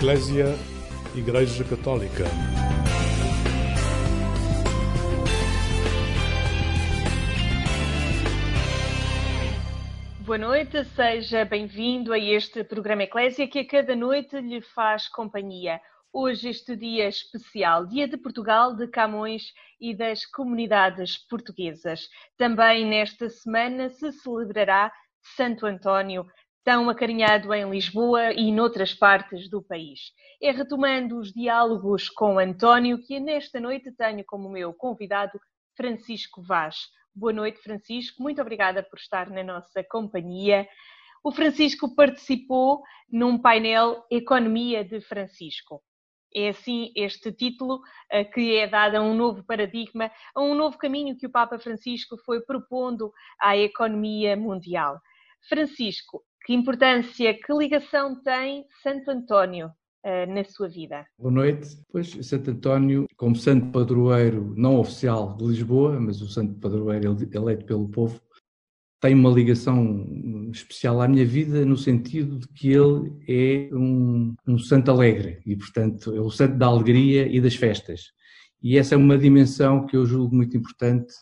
Eclésia, Igreja Católica. Boa noite, seja bem-vindo a este programa Eclésia que a cada noite lhe faz companhia. Hoje este dia especial, Dia de Portugal, de Camões e das comunidades portuguesas. Também nesta semana se celebrará Santo António, tão acarinhado em Lisboa e noutras partes do país. É retomando os diálogos com António que nesta noite tenho como meu convidado Francisco Vaz. Boa noite, Francisco. Muito obrigada por estar na nossa companhia. O Francisco participou num painel Economia de Francisco. É assim este título que é dado a um novo paradigma, a um novo caminho que o Papa Francisco foi propondo à economia mundial. Francisco, que importância, que ligação tem Santo António na sua vida? Boa noite. Pois, Santo António, como santo padroeiro não oficial de Lisboa, mas o santo padroeiro eleito pelo povo, tem uma ligação especial à minha vida no sentido de que ele é um santo alegre e, portanto, é o santo da alegria e das festas. E essa é uma dimensão que eu julgo muito importante,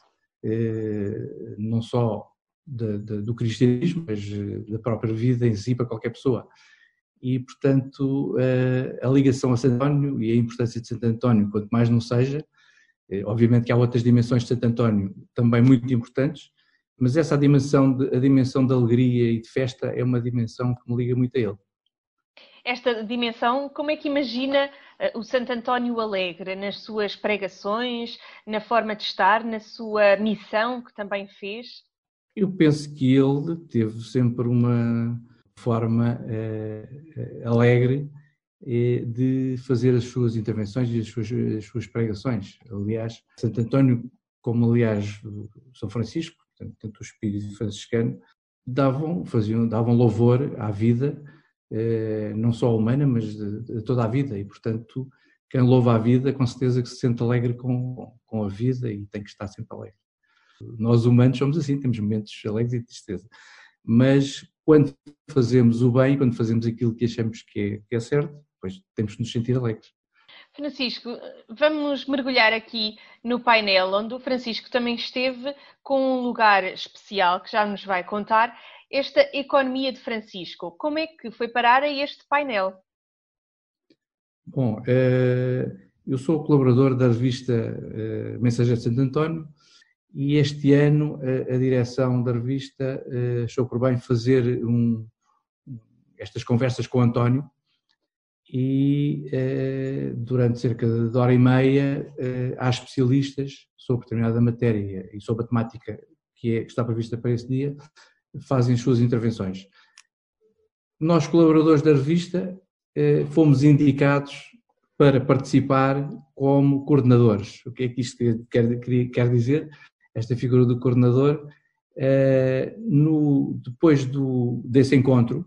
não só do cristianismo, mas da própria vida em si para qualquer pessoa. E, portanto, a ligação a Santo António e a importância de Santo António, quanto mais não seja, obviamente que há outras dimensões de Santo António também muito importantes, mas essa a dimensão de alegria e de festa é uma dimensão que me liga muito a ele. Esta dimensão, como é que imagina o Santo António alegre nas suas pregações, na forma de estar, na sua missão que também fez? Eu penso que ele teve sempre uma forma alegre de fazer as suas intervenções e as suas pregações. Aliás, Santo António, como aliás São Francisco, tanto o espírito franciscano, davam louvor à vida, não só humana, mas de toda a vida, e portanto quem louva a vida com certeza que se sente alegre com a vida e tem que estar sempre alegre. Nós humanos somos assim, temos momentos alegres e de tristeza, mas quando fazemos o bem, quando fazemos aquilo que achamos que é certo, pois temos que nos sentir alegres. Francisco, vamos mergulhar aqui no painel, onde o Francisco também esteve com um lugar especial, que já nos vai contar, esta economia de Francisco. Como é que foi parar a este painel? Bom, eu sou colaborador da revista Mensageiro de Santo António e este ano a direção da revista achou por bem fazer estas conversas com o António e durante cerca de hora e meia há especialistas sobre determinada matéria e sobre a temática que está prevista para esse dia, fazem as suas intervenções. Nós, colaboradores da revista, fomos indicados para participar como coordenadores. O que é que isto quer dizer? Esta figura do coordenador, depois desse encontro,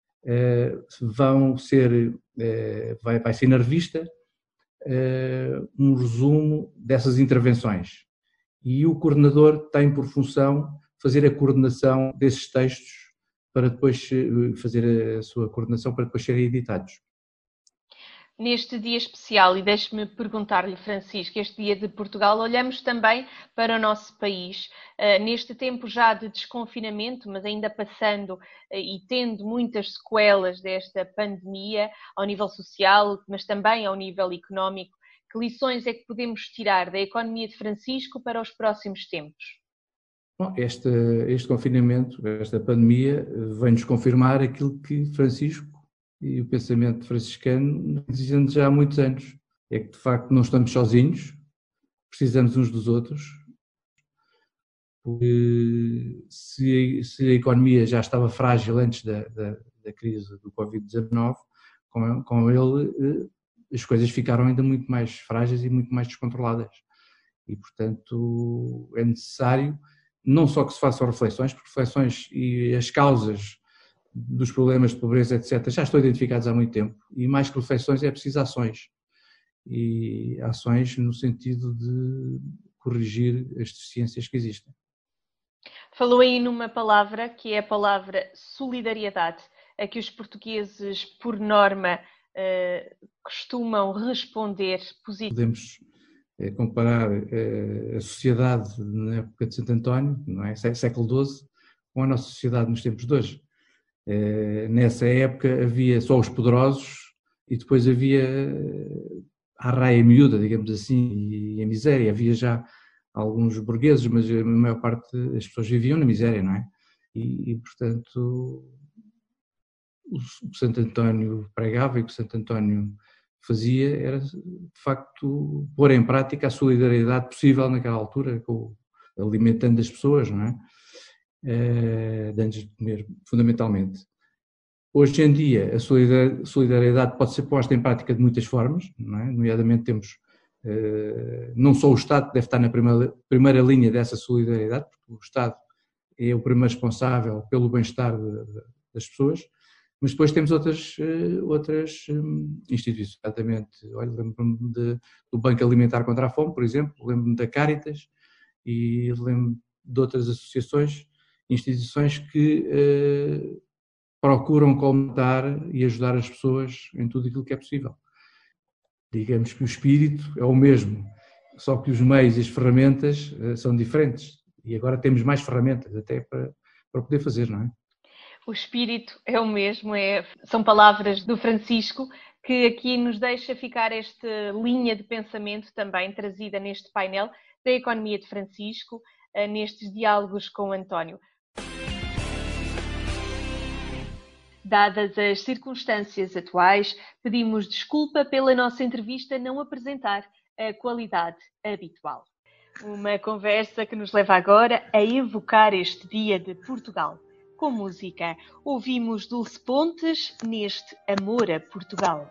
vai ser na revista um resumo dessas intervenções e o coordenador tem por função fazer a coordenação desses textos para depois fazer a sua coordenação para depois serem editados. Neste dia especial, e deixe-me perguntar-lhe, Francisco, este dia de Portugal, olhamos também para o nosso país, neste tempo já de desconfinamento, mas ainda passando e tendo muitas sequelas desta pandemia ao nível social, mas também ao nível económico. Que lições é que podemos tirar da economia de Francisco para os próximos tempos? Bom, este confinamento, esta pandemia, vem-nos confirmar aquilo que Francisco e o pensamento franciscano dizendo já há muitos anos, é que de facto não estamos sozinhos, precisamos uns dos outros, porque se a economia já estava frágil antes da crise do Covid-19, com ele as coisas ficaram ainda muito mais frágeis e muito mais descontroladas e portanto é necessário não só que se façam reflexões, porque reflexões e as causas dos problemas de pobreza, etc., já estão identificados há muito tempo e mais que reflexões é preciso ações e ações no sentido de corrigir as deficiências que existem. Falou aí numa palavra que é a palavra solidariedade, a que os portugueses, por norma, costumam responder positivamente? Podemos comparar a sociedade na época de Santo António, não é? Século XII, com a nossa sociedade nos tempos de hoje. Nessa época havia só os poderosos e depois havia a raia miúda, digamos assim, e a miséria. Havia já alguns burgueses, mas a maior parte das pessoas viviam na miséria, não é? E portanto, o que Santo António pregava e o que Santo António fazia era, de facto, pôr em prática a solidariedade possível naquela altura, alimentando as pessoas, não é? Dando-lhes de comer, fundamentalmente. Hoje em dia, a solidariedade pode ser posta em prática de muitas formas, não é? Nomeadamente temos, não só o Estado deve estar na primeira linha dessa solidariedade, porque o Estado é o primeiro responsável pelo bem-estar das pessoas, mas depois temos outras instituições, exatamente. Olha, lembro-me do Banco Alimentar contra a Fome, por exemplo, lembro-me da Cáritas e lembro-me de outras associações, instituições que procuram colmatar e ajudar as pessoas em tudo aquilo que é possível. Digamos que o espírito é o mesmo, só que os meios e as ferramentas são diferentes e agora temos mais ferramentas até para poder fazer, não é? O espírito é o mesmo, são palavras do Francisco, que aqui nos deixa ficar esta linha de pensamento também trazida neste painel da economia de Francisco, nestes diálogos com António. Dadas as circunstâncias atuais, pedimos desculpa pela nossa entrevista não apresentar a qualidade habitual. Uma conversa que nos leva agora a evocar este dia de Portugal. Com música, ouvimos Dulce Pontes neste Amor a Portugal.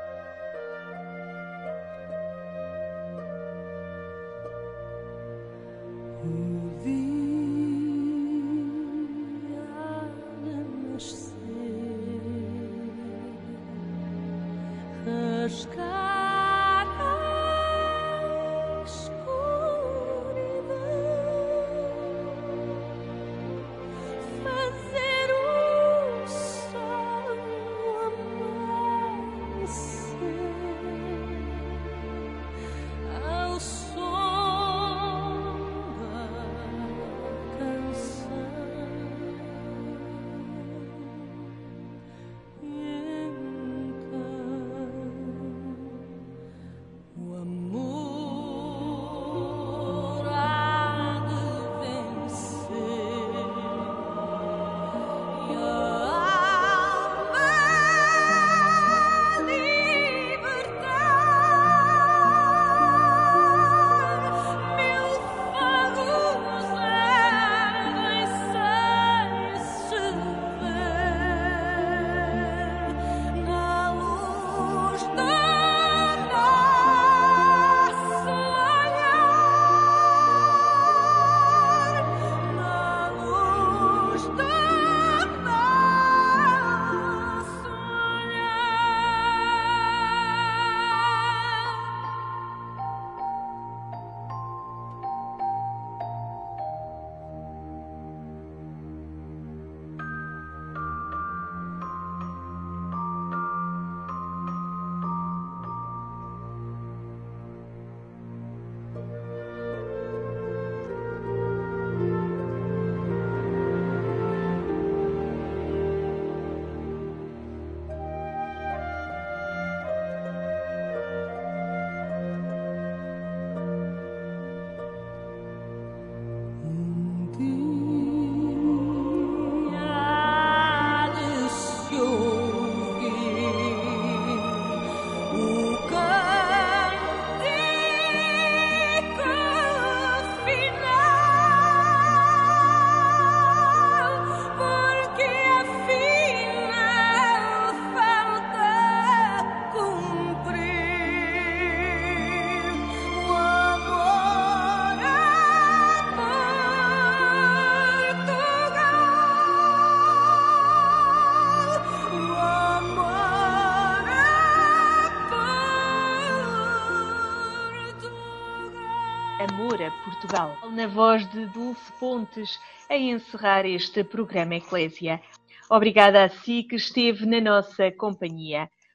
Amor a Portugal, na voz de Dulce Pontes, a encerrar este programa Eclésia. Obrigada a si que esteve na nossa companhia.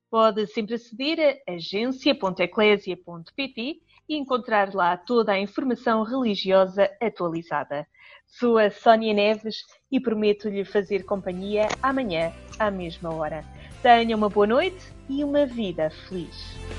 Pode sempre aceder a agência.eclésia.pt e encontrar lá toda a informação religiosa atualizada. Sou a Sónia Neves e prometo-lhe fazer companhia amanhã, à mesma hora. Tenha uma boa noite e uma vida feliz.